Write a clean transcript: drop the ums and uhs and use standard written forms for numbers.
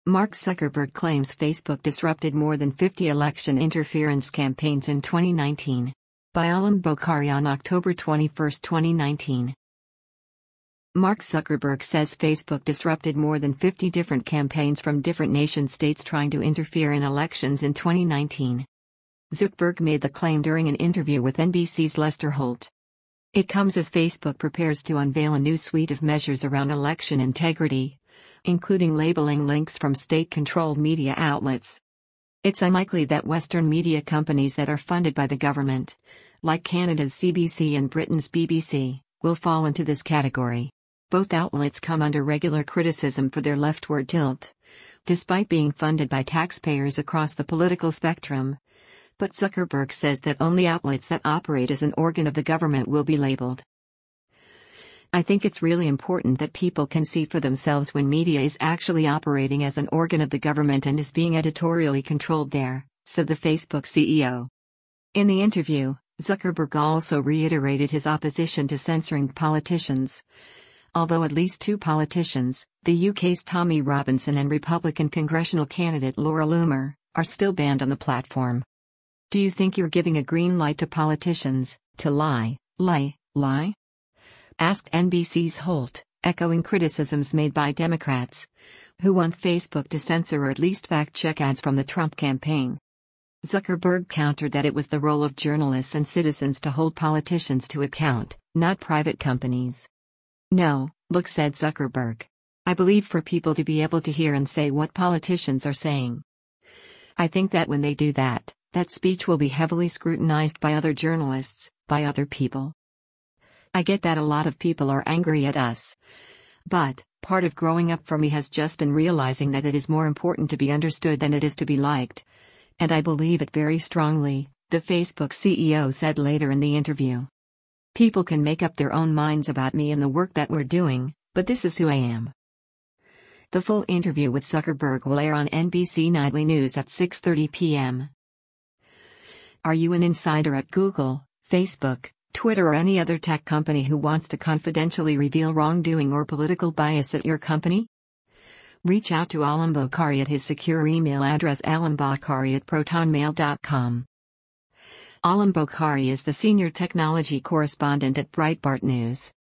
Mark Zuckerberg claims Facebook disrupted more than 50 election interference campaigns in 2019. By Alam Bokhari on October 21, 2019. Mark Zuckerberg says Facebook disrupted more than 50 different campaigns from different nation-states trying to interfere in elections in 2019. Zuckerberg made the claim during an interview with NBC's Lester Holt. It comes as Facebook prepares to unveil a new suite of measures around election integrity, including labeling links from state-controlled media outlets. It's unlikely that Western media companies that are funded by the government, like Canada's CBC and Britain's BBC, will fall into this category. Both outlets come under regular criticism for their leftward tilt, despite being funded by taxpayers across the political spectrum. But Zuckerberg says that only outlets that operate as an organ of the government will be labeled. I think it's really important that people can see for themselves when media is actually operating as an organ of the government and is being editorially controlled there, said the Facebook CEO. In the interview, Zuckerberg also reiterated his opposition to censoring politicians. Although at least two politicians, the UK's Tommy Robinson and Republican congressional candidate Laura Loomer, are still banned on the platform. Do you think you're giving a green light to politicians to lie? Asked NBC's Holt, echoing criticisms made by Democrats, who want Facebook to censor or at least fact-check ads from the Trump campaign. Zuckerberg countered that it was the role of journalists and citizens to hold politicians to account, not private companies. No, look, said Zuckerberg. I believe for people to be able to hear and say what politicians are saying. I think that when they do that, that speech will be heavily scrutinized by other journalists, by other people. I get that a lot of people are angry at us. But, part of growing up for me has just been realizing that it is more important to be understood than it is to be liked. And I believe it very strongly, the Facebook CEO said later in the interview. People can make up their own minds about me and the work that we're doing, but this is who I am. The full interview with Zuckerberg will air on NBC Nightly News at 6:30 p.m. Are you an insider at Google, Facebook, Twitter or any other tech company who wants to confidentially reveal wrongdoing or political bias at your company? Reach out to Alam Bokhari at his secure email address alambokhari@protonmail.com. Alam Bokhari is the senior technology correspondent at Breitbart News.